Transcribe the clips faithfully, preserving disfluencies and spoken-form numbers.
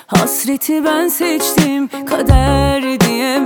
Hasreti ben seçtim, kader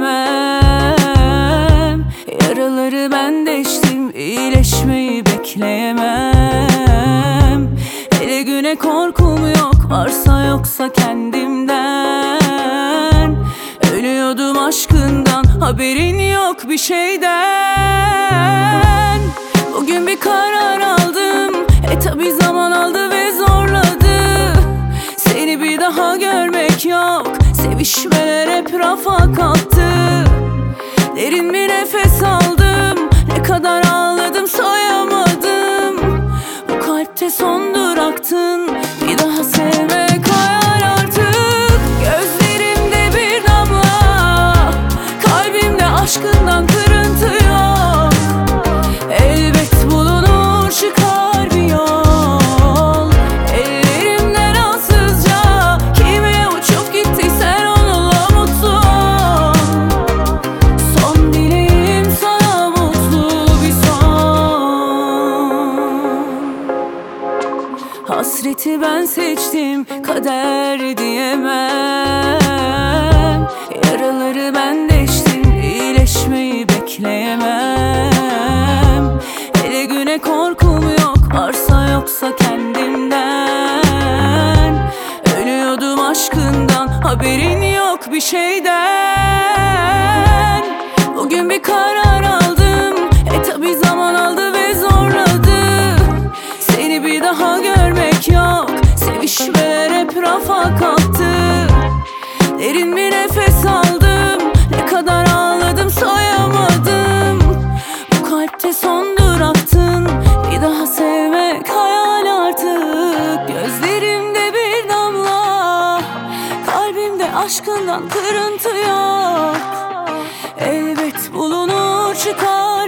diyemem. Yaraları ben deştim, iyileşmeyi bekleyemem. Hele güne korkum yok, varsa yoksa kendimden. Ölüyordum aşkından, haberin yok bir şeyden. Bugün bir karar aldım, e tabi zaman aldı ve zorladı. Seni bir daha görmek yok, sevişmeler hep rafa kalktı. Derin bir nefes aldım, ne kadar ağladım sayamadım. Bu kalpte son duraktın, bir daha sevmek hayal artık. Gözlerimde bir damla, kalbimde aşkından kırıntı yok. Elbet bulunur çıkar bir yol. Ellerimden ansızca kime uçup gittiysen onunla mutlu ol. Son dileğim sana mutlu bir son. Hasreti ben seçtim, kader diyemem. Yaraları ben deştim, iyileşmeyi bekleyemem. Hele güne korkum yok, varsa yoksa kendimden. Ölüyordum aşkından, haberin yok bir şeyden. Bugün bir karar aldım, e tabi zaman aldı ve zorladı. Seni bir daha görmek yok, sevişmeler hep rafa kalktı. Derin bir nefes aldım, ne kadar ağladım sayamadım. Bu kalpte son duraktın, bir daha sevmek hayal artık. Gözlerimde bir damla, kalbimde aşkından kırıntı yok. Elbet bulunur çıkar